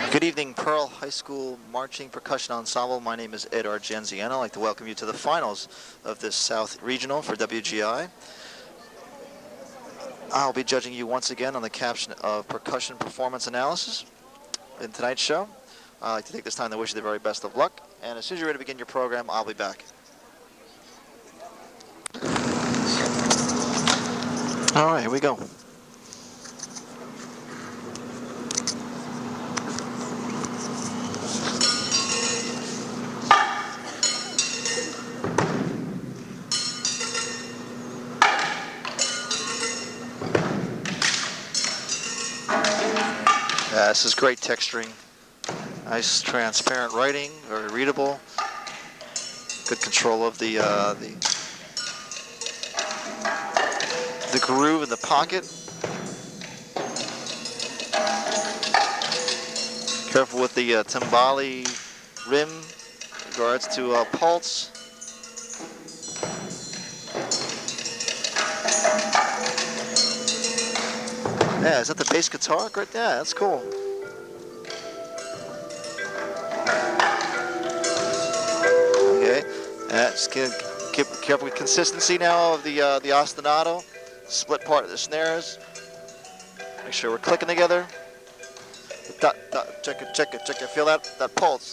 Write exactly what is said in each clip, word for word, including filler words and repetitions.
Good evening, Pearl High School Marching Percussion Ensemble. My name is Ed Argenziano. I'd like to welcome you to the finals of this South Regional for W G I. I'll be judging you once again on the caption of Percussion Performance Analysis in tonight's show. I'd like to take this time to wish you the very best of luck, and as soon as you're ready to begin your program, I'll be back. All right, here we go. Yeah, this is great texturing. Nice transparent writing, very readable. Good control of the uh, the the groove in the pocket. Careful with the uh, timbali rim in regards to uh, pulse. Yeah, is that the bass guitar? Great, yeah, that's cool. Okay, yeah, just keep, keep careful with consistency now of the uh, the ostinato, split part of the snares. Make sure we're clicking together. Dot, dot, check it, check it, check it. Feel that that pulse.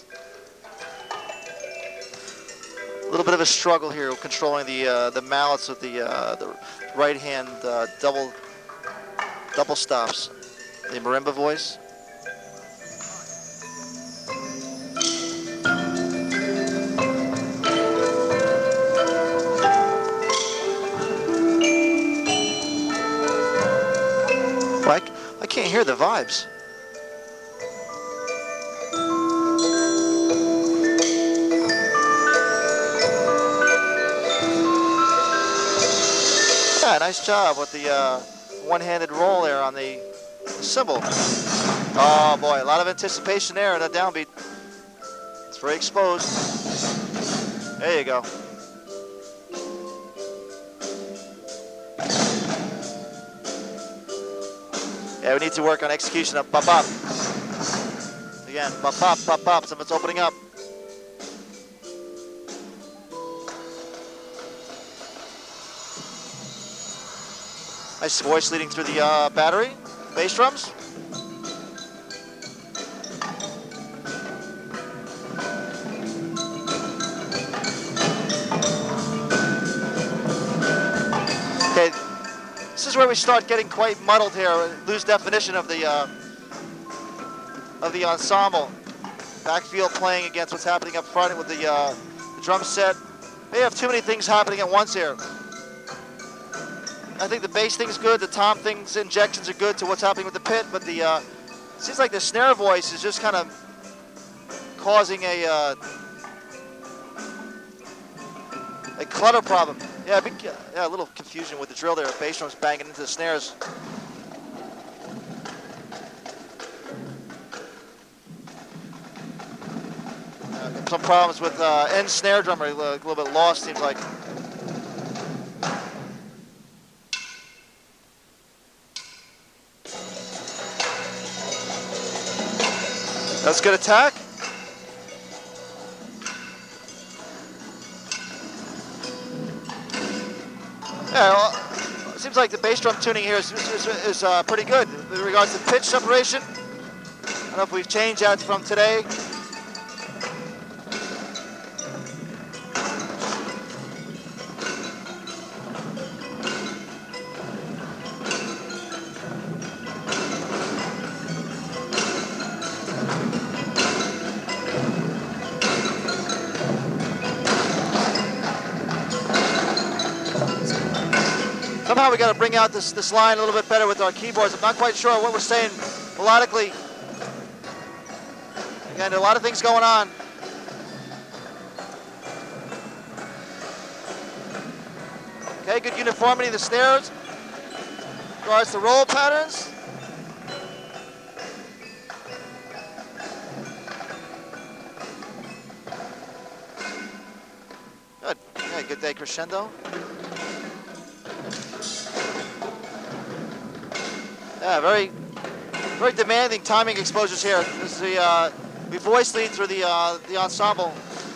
A little bit of a struggle here with controlling the uh, the mallets with the uh, the right hand uh, double. Double stops, the marimba voice. Well, I, I can't hear the vibes. Yeah, nice job with the uh, one-handed roll there on the cymbal. Oh boy, a lot of anticipation there in the downbeat. It's very exposed. There you go. Yeah, we need to work on execution of bop bop. Again, bop bop bop bop. Something's opening up. Nice voice leading through the uh, battery, bass drums. Okay, this is where we start getting quite muddled here, lose definition of the uh, of the ensemble. Backfield playing against what's happening up front with the, uh, the drum set. They have too many things happening at once here. I think the bass thing's good, the tom thing's injections are good to what's happening with the pit, but the uh, it seems like the snare voice is just kind of causing a uh, a clutter problem. Yeah, big, yeah, a little confusion with the drill there. Bass drums banging into the snares. Uh, some problems with uh, end snare drummer, a little, a little bit lost, seems like. That's a good attack. Yeah, well, it seems like the bass drum tuning here is, is, is uh, pretty good with regards to pitch separation. I don't know if we've changed that from today. Somehow we got to bring out this, this line a little bit better with our keyboards. I'm not quite sure what we're saying melodically. Again, a lot of things going on. Okay, good uniformity in the snares. As regards to roll patterns. Good. Yeah, good day crescendo. Yeah, very very demanding timing exposures here. This is the uh, we voice lead through the uh, the ensemble.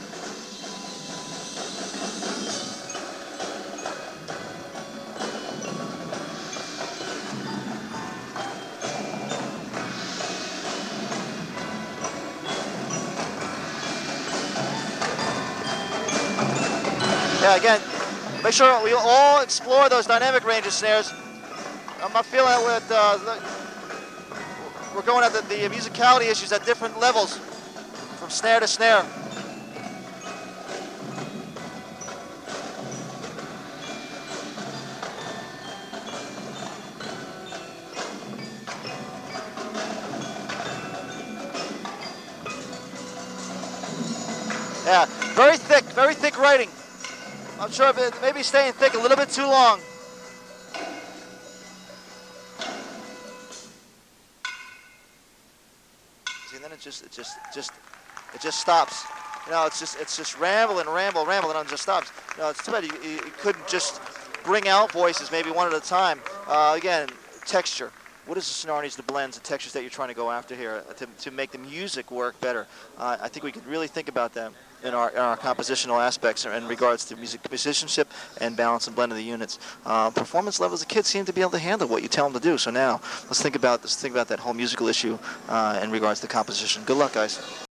Yeah, again, make sure we all explore those dynamic range of snares. I'm not feeling it with, uh, we're going at the, the musicality issues at different levels, from snare to snare. Yeah, very thick, very thick writing. I'm sure if it maybe staying thick a little bit too long. See, and then it just, it just, just, it just stops. You know, it's just, it's just ramble and ramble, ramble, and it just stops. You know, it's too bad you, you couldn't just bring out voices maybe one at a time. Uh, again, texture. What is the sonorities, the blends, the textures that you're trying to go after here to, to make the music work better? Uh, I think we could really think about them in our, in our compositional aspects in regards to music musicianship and balance and blend of the units. Uh, performance levels, the kids seem to be able to handle what you tell them to do. So now let's think about let's think about that whole musical issue uh, in regards to composition. Good luck, guys.